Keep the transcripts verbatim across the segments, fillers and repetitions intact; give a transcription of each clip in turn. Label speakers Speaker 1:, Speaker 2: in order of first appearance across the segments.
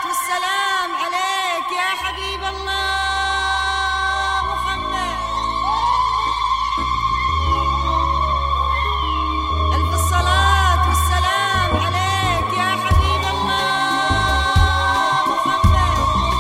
Speaker 1: الصلاة والسلام عليك يا حبيب الله محمد. ألف الصلاة والسلام عليك يا حبيب الله محمد.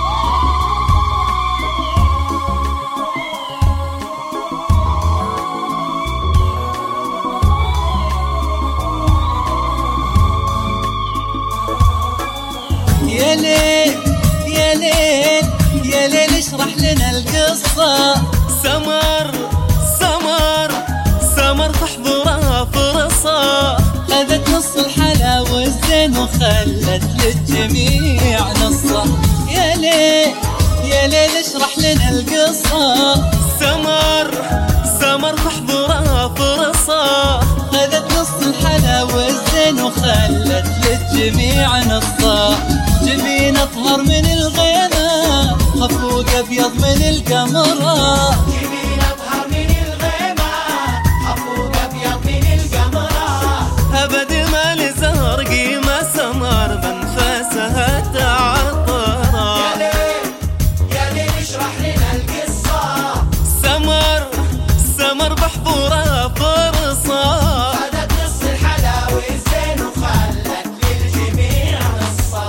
Speaker 2: يا ليل يا ليل يا ليل اشرح لنا القصة.
Speaker 3: سمر سمر سمر تحضرها فرصة،
Speaker 2: خذت نص الحلا والزين وخلت للجميع نصة. يا ليل يا ليل اشرح لنا القصة.
Speaker 3: سمر سمر تحضرها فرصة،
Speaker 2: خذت نص الحلا والزين وخلت للجميع نصة. جبين اطهر من الغيمة، خفوق ابيض من القمرة.
Speaker 4: جبين اطهر من الغيمة، خفوق ابيض من القمرة.
Speaker 3: أبد ما لزهر قيمة سمر بانفاسها تعطرة.
Speaker 4: يا ليل يا ليل اشرح لنا القصة.
Speaker 3: سمر سمر بحضورها فرصة،
Speaker 4: خذت نص الحلا والزين وخلت للجميع نصة.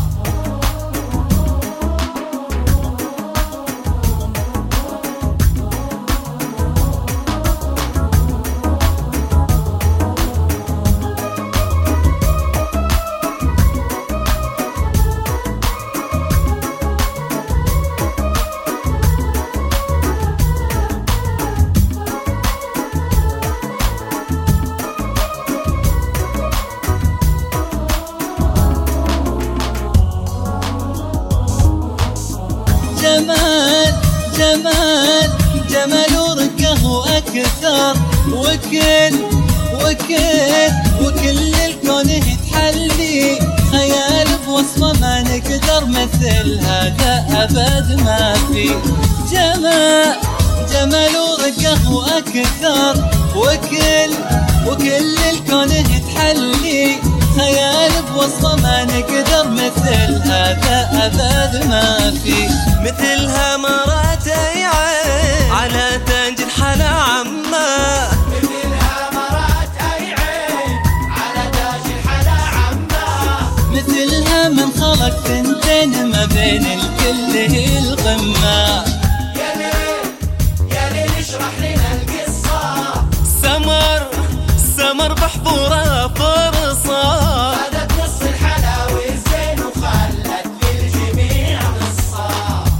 Speaker 2: جمال جمال جمال ورقه أكثر، وكل وكل وكل الكون يتحلي. خيال بوصفه ما نقدر مثل هذا أبد ما في. جمال جمال ورقه أكثر، وكل وكل الكون يتحلي. خيال بوصفه ما نقدر مثل هذا أبد ما في.
Speaker 3: مثلها مرات عين على تاج الحلا عمه.
Speaker 4: مثلها مرات أي عين على تاج الحلا عمه.
Speaker 2: مثلها من خلق ثنتين ما بين الكل هي القمة.
Speaker 4: يا ليل يا ليل اشرح لنا القصة.
Speaker 3: سمر سمر بحضورها فرصة،
Speaker 4: خذت نص الحلا والزين وخلت للجميع نصة.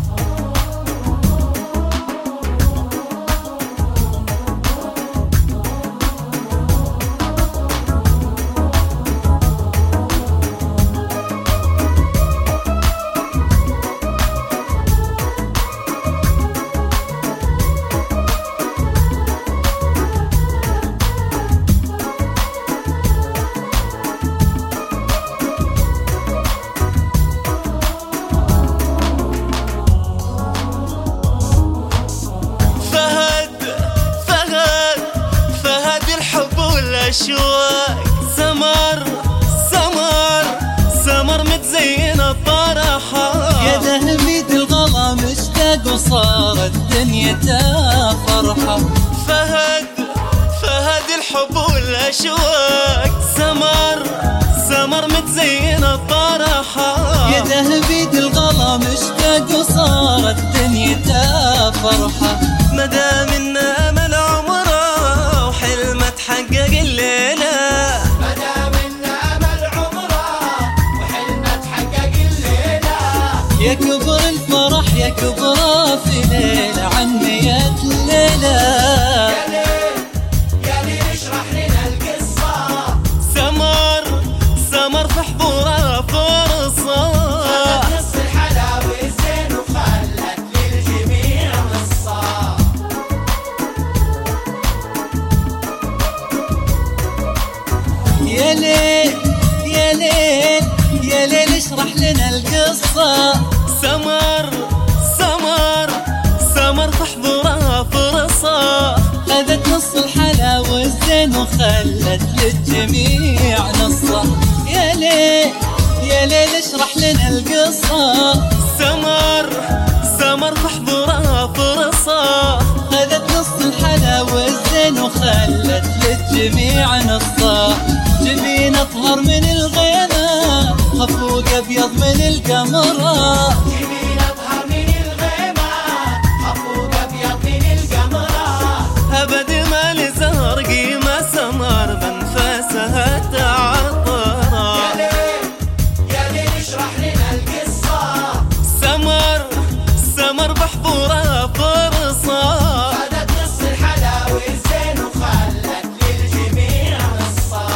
Speaker 3: فهد فهد فهد الحب والأشواق. سمر سمر سمر متزينة الطرحة.
Speaker 2: يا ذهبيد الغلا مشتاق وصارت دنيته فرحة.
Speaker 3: فهد فهد الحب والأشواق. سمر سمر متزينة الطرحة.
Speaker 2: يا ذهبيد الغلا مشتاق وصارت دنيته فرحة.
Speaker 3: مدام إن أمل عمره وحلمه تحقق الليلة.
Speaker 4: مدام إن أمل عمره وحلمه تحقق الليلة.
Speaker 2: يا كبر الفرح يا كبره في ليلة عن مية ليلة.
Speaker 4: يا ليل يا ليل اشرح لنا القصة.
Speaker 3: سمر سمر في حضورها فرصة،
Speaker 4: خذت نص الحلا والزين وخلت للجميع نصة.
Speaker 2: يا ليل يا ليل يا ليل اشرح لنا القصة.
Speaker 3: سمر سمر سمر تحضرها فرصة،
Speaker 2: خذت نص الحلا والزين وخلت للجميع نصة. يا ليل يا ليل اشرح لنا القصة.
Speaker 3: سمر سمر في حضورها فرصة،
Speaker 2: خذت نص الحلا والزين وخلت للجميع نصا. جبين اطهر من الغيمة، خفوق ابيض من القمرة.
Speaker 4: جبين اطهر من الغيمة، خفوق ابيض من القمرة.
Speaker 3: ابد ما لزهر قيمة سمر بانفاسها تعطرة.
Speaker 4: يا ليل يا ليل اشرح لنا القصة.
Speaker 3: سمر سمر بحضورها فرصة،
Speaker 4: خذت نص الحلا والزين وخلت للجميع نصا.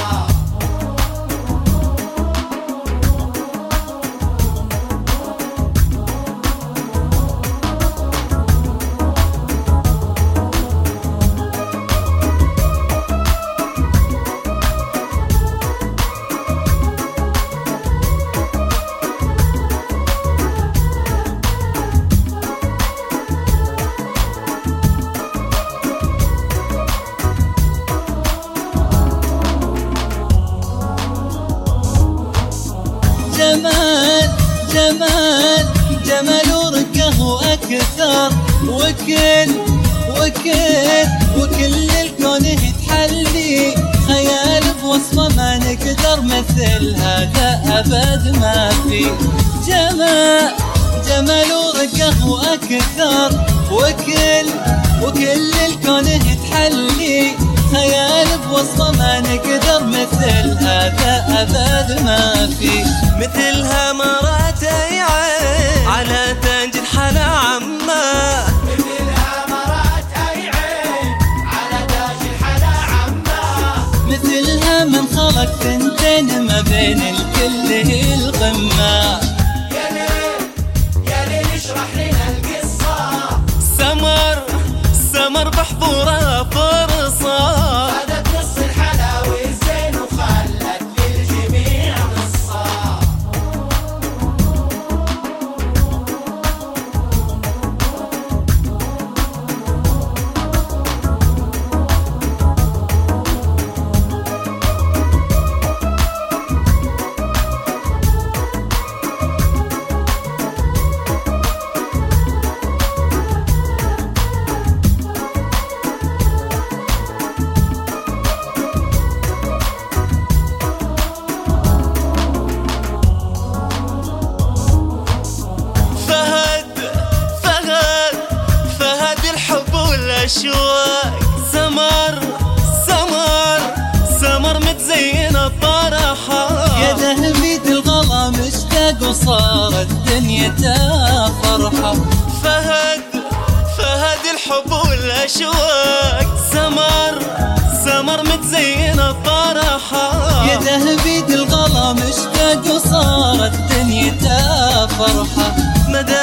Speaker 2: جمال جمال جمال ورقه واكثر، وكل وكل وكل الكون يتحلي. خيال بوصفه ما نقدر مثل هذا ابد ما في. جمال جمال ورقه واكثر، وكل وكل الكون يتحلي. خيال بوصفه ما نقدر مثل هذا ابد ما في.
Speaker 3: مثلها ما رأت أي عين على تاج الحلا عمه.
Speaker 4: مثلها ما رأت أي عين على تاج الحلا عمه.
Speaker 2: مثلها من خلق ثنتين ما بين الكل هي القمة.
Speaker 4: يا ليل يا ليل اشرح لنا القصة.
Speaker 3: سمر سمر بحضورها فرصة،
Speaker 4: خذت نص الحلا والزين وخلت للجميع نصا.
Speaker 3: فهد فهد فهد الحب والأشواق. سمر سمر سمر متزينة طرحة.
Speaker 2: يا ذهبيت الغلا مشتاق وصارت دنيته فرحة.
Speaker 3: فهد فهد الحب والأشواق. سمر سمر متزينة طرحة.
Speaker 2: يا ذهبيت الغلا مشتاق وصارت دنيته فرحة.
Speaker 3: مدى